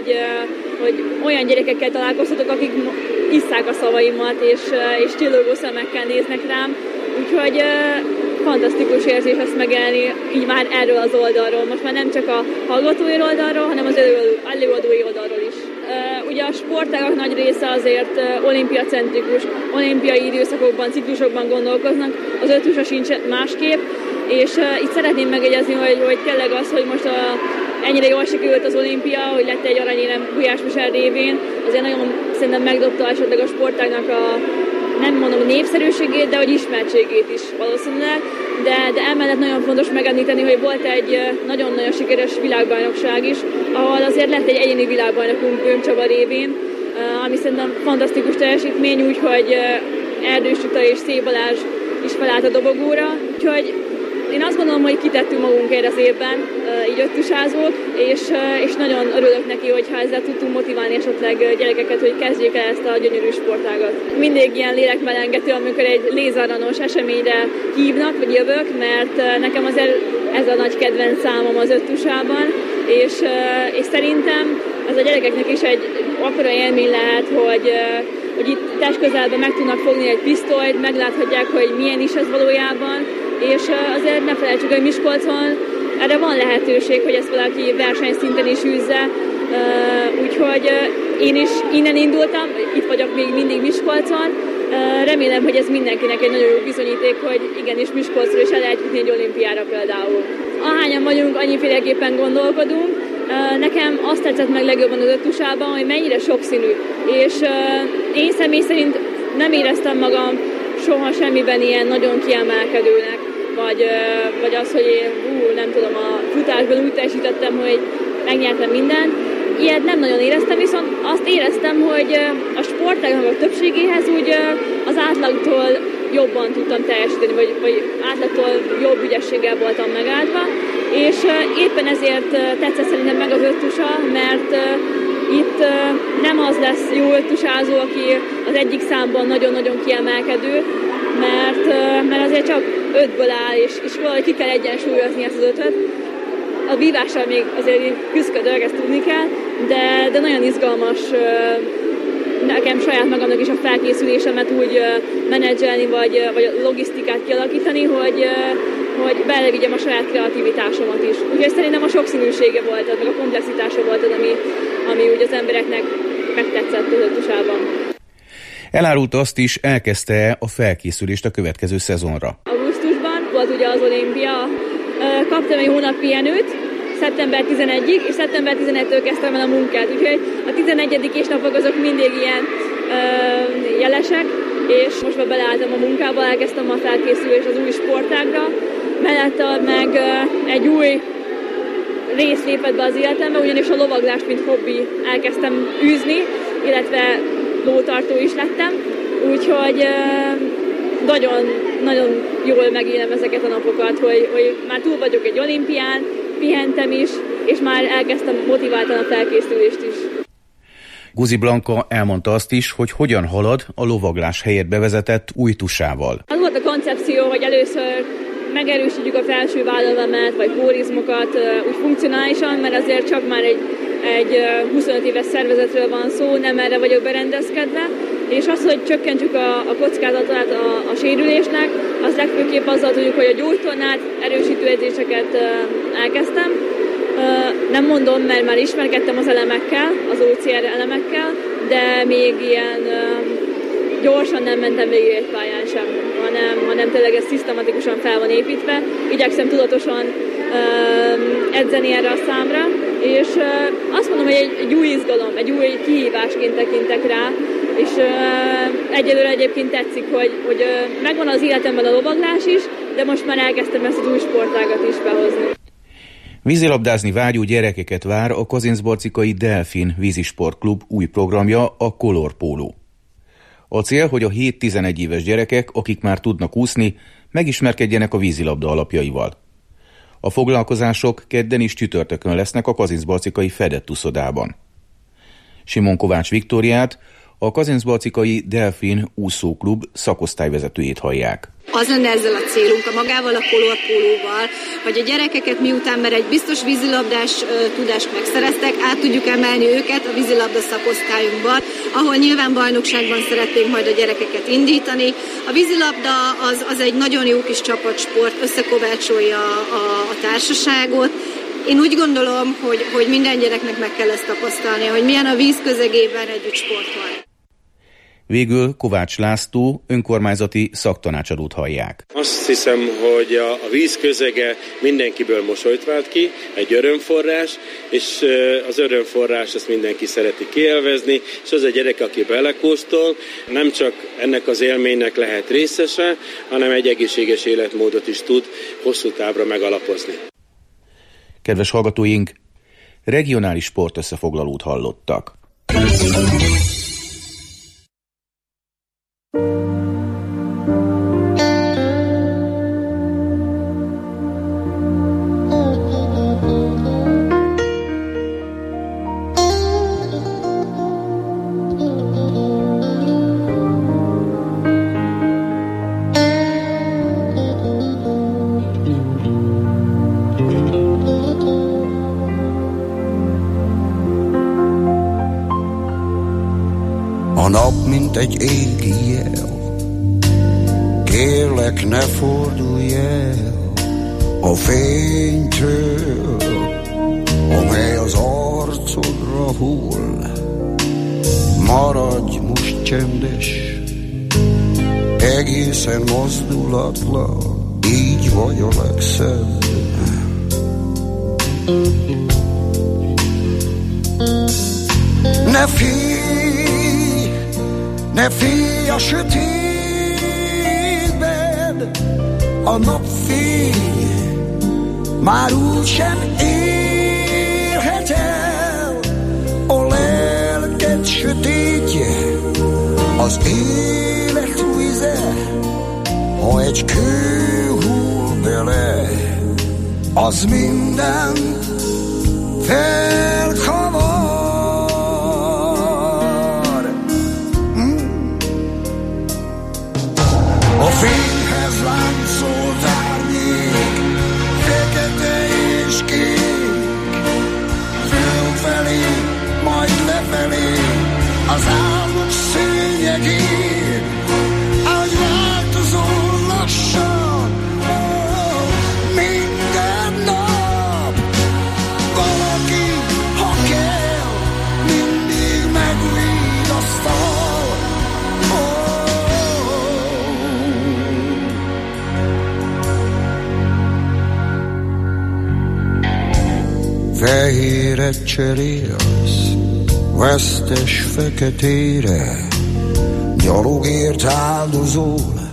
hogy olyan gyerekekkel találkoztatok, akik hisszák a szavaimat, és csillogó szemekkel néznek rám, úgyhogy fantasztikus érzés ezt megélni így már erről az oldalról. Most már nem csak a hallgatói oldalról, hanem az előadói oldalról is. Ugye a sportágak nagy része azért olimpiacentrikus, olimpiai időszakokban, ciklusokban gondolkoznak, az öttusa sincs másképp, és itt szeretném megjegyezni, hogy tényleg az, hogy most ennyire jól sikerült az olimpia, hogy lett egy aranyérem Gulyás Michel révén, azért nagyon szerintem megdobta esetleg a sportágnak nem mondom népszerűségét, de hogy ismertségét is valószínűleg, de emellett nagyon fontos megemlíteni, hogy volt egy nagyon-nagyon sikeres világbajnokság is, ahol azért lett egy egyéni világbajnokunk Böhm Csaba révén, ami szerintem fantasztikus teljesítmény, úgyhogy Erdős Rita és Szép Balázs is felállt a dobogóra, úgyhogy én azt gondolom, hogy kitettünk magunkért az évben, így öttusázók, és nagyon örülök neki, hogyha ezzel tudtunk motiválni esetleg gyerekeket, hogy kezdjék el ezt a gyönyörű sportágat. Mindig ilyen lélekmelengető, amikor egy lézerranos eseményre hívnak, vagy jövök, mert nekem azért ez a nagy kedvenc számom az öttusában, és szerintem ez a gyerekeknek is egy akkora élmény lehet, hogy itt testközelben meg tudnak fogni egy pisztolyt, megláthatják, hogy milyen is ez valójában, és azért ne felejtsük, hogy Miskolcon erre van lehetőség, hogy ezt valaki versenyszinten is űzze, úgyhogy én is innen indultam, itt vagyok még mindig Miskolcon, remélem, hogy ez mindenkinek egy nagyon jó bizonyíték, hogy igenis Miskolcról is el lehet jutni egy olimpiára például. Ahányan vagyunk, annyiféleképpen gondolkodunk. Nekem azt tetszett meg legjobban az öttusában, hogy mennyire sokszínű, és én személy szerint nem éreztem magam soha semmiben ilyen nagyon kiemelkedőnek, vagy az, hogy én nem tudom, a futásban úgy teljesítettem, hogy megnyertem mindent. Ilyet nem nagyon éreztem, viszont azt éreztem, hogy a sportágnak a többségéhez úgy az átlagtól jobban tudtam teljesíteni, vagy átlagtól jobb ügyességgel voltam megállva, és éppen ezért tetszett szerintem meg az öttusa, mert itt nem az lesz jó öttusázó, aki az egyik számban nagyon-nagyon kiemelkedő, mert azért csak 5-ből áll, és valahogy ki kell egyensúlyozni ezt az 5-öt. A vívással még azért küzdök, ezt tudni kell, de nagyon izgalmas nekem saját magamnak is a felkészülésemet úgy menedzselni, vagy a logisztikát kialakítani, hogy belevigyem a saját kreativitásomat is. Úgyhogy szerintem a sokszínűsége volt, meg a komplexitása volt az, ami úgy az embereknek megtetszett az öttusában. Elárulta azt is, elkezdte a felkészülést a következő szezonra. Augusztusban volt ugye az olimpia, kaptam egy hónap pihenőt, szeptember 11-ig, és szeptember 11-től kezdtem el a munkát, úgyhogy a 11. napok azok mindig ilyen jelesek, és most már beleálltam a munkába, elkezdtem a felkészülést az új sportágra, mellette meg egy új rész lépett be az életembe, ugyanis a lovaglást, mint hobbi elkezdtem űzni, illetve lótartó is lettem, úgyhogy nagyon jól megélem ezeket a napokat, hogy már túl vagyok egy olimpián, pihentem is, és már elkezdtem motiváltan a felkészülést is. Guzi Blanka elmondta azt is, hogy hogyan halad a lovaglás helyett bevezetett új tusával. Az volt a koncepció, hogy először megerősítjük a felső vállalemet, vagy kórizmokat úgy funkcionálisan, mert azért csak már egy 25 éves szervezetről van szó, nem erre vagyok berendezkedve, és az, hogy csökkentsük a kockázatát a sérülésnek, az legfőképp azzal tudjuk, hogy a gyógytornát, erősítő edzéseket elkezdtem. Nem mondom, mert már ismerkedtem az elemekkel, az OCR elemekkel, de még ilyen gyorsan nem mentem végig egy pályán sem, hanem tényleg ez szisztematikusan fel van építve. Igyekszem tudatosan edzeni erre a számra, és azt mondom, hogy egy új izgalom, egy új kihívásként tekintek rá, és egyelőre egyébként tetszik, hogy megvan az életemben a lovaglás is, de most már elkezdtem ezt az új sportágat is behozni. Vízilabdázni vágyó gyerekeket vár a Kazincbarcikai Delfin vízisportklub új programja, a Color Polo. A cél, hogy a 7-11 éves gyerekek, akik már tudnak úszni, megismerkedjenek a vízilabda alapjaival. A foglalkozások kedden és csütörtökön lesznek a Kazincbarcikai fedett úszodában. Simon Kovács Viktóriát, a Kazincbarcikai Delfin úszóklub szakosztályvezetőjét hallják. Az lenne ezzel a célunk, magával a Color Pólóval, hogy a gyerekeket miután már egy biztos vízilabdás tudást megszereztek, át tudjuk emelni őket a vízilabda szakosztályunkban, ahol nyilván bajnokságban szeretnénk majd a gyerekeket indítani. A vízilabda az egy nagyon jó kis csapatsport, összekovácsolja a társaságot. Én úgy gondolom, hogy minden gyereknek meg kell ezt tapasztalni, hogy milyen a víz közegében együtt sportolni. Végül Kovács László önkormányzati szaktanácsadót hallják. Azt hiszem, hogy a víz közege mindenkiből mosolyt vált ki, egy örömforrás, és az örömforrás ezt mindenki szereti kiélvezni, és az a gyerek, aki belekóstol, nem csak ennek az élménynek lehet részese, hanem egy egészséges életmódot is tud hosszú távra megalapozni. Kedves hallgatóink, regionális sportösszefoglalót hallottak. A nap, mint egy égi jel, kérlek, ne fordulj el a fénytől, amely az arcodra hull. Maradj most csendes, egészen mozdulatlan, így vagy a legszebb. Ne félj, ne félj a sötétben, a napfény már úgysem érhet el. A lelked sötétje, az élet víze, ha egy kő hull bele, az mindent felkavar. A fényhez láncolt árnyék, fekete és kék, fölfelé, majd lefelé, az álmok szőnyegén, ahogy változol lassan, minden nap. Valaki, ha kell, mindig megvigasztal. Fehéret cserélsz, vesztes feketére, gyalogért áldozol,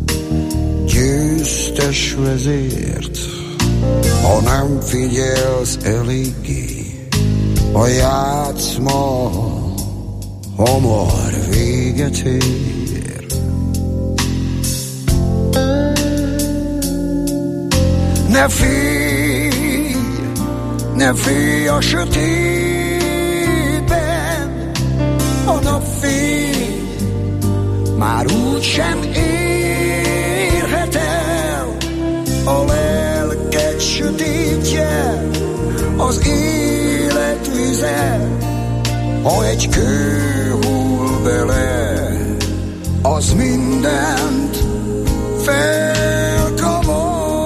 győztes vezért. Ha nem figyelsz eléggé, a játszma hamar véget ér. Ne félj, ne félj a sötétben, úgysem érhet el, a lelket sötétje, az élet vize. Ha egy kő hull bele, az mindent felkavar.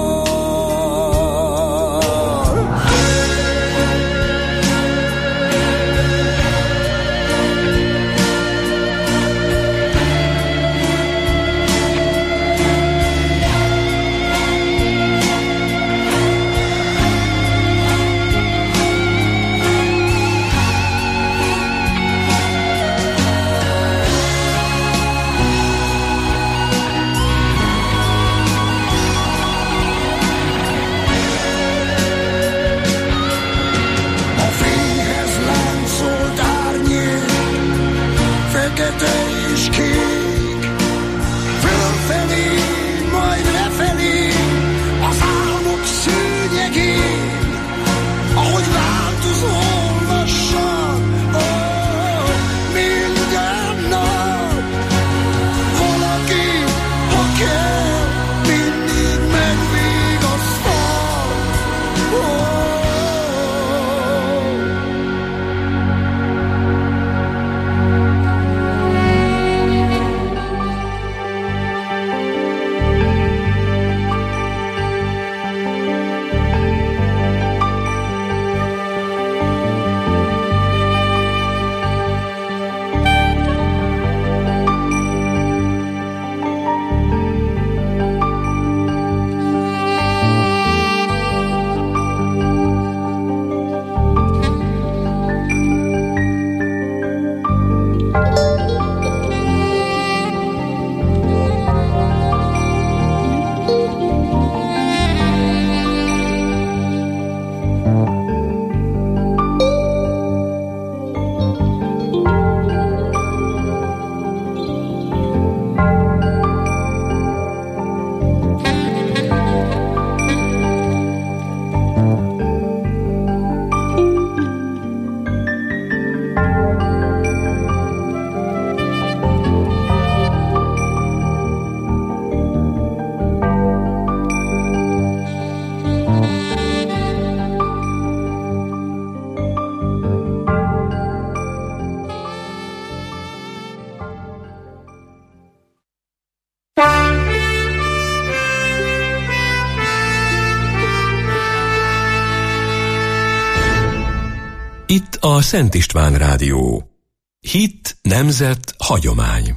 Itt a Szent István Rádió. Hit, nemzet, hagyomány.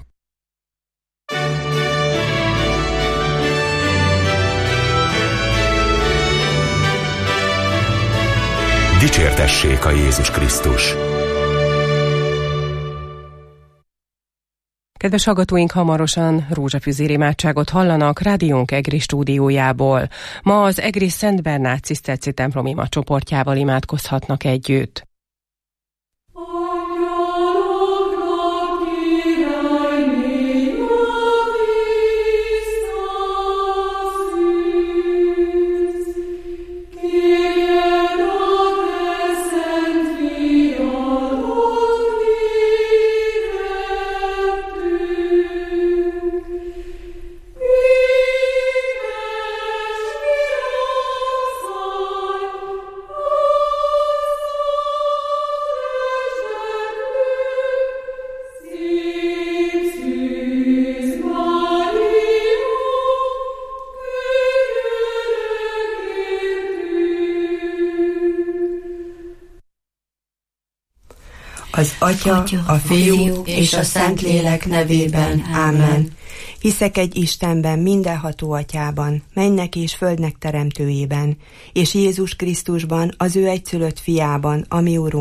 Dicsértessék a Jézus Krisztus! Kedves hallgatóink, hamarosan rózsafüzér imádságot hallanak rádiónk EGRI stúdiójából. Ma az EGRI Szent Bernát ciszterci templomi imacsoportjával imádkozhatnak együtt. Az Atya, a Fiú és a Szentlélek nevében. Ámen. Hiszek egy Istenben, mindenható Atyában, mennek és földnek teremtőjében, és Jézus Krisztusban, az ő egyszülött fiában, a mi Urunk,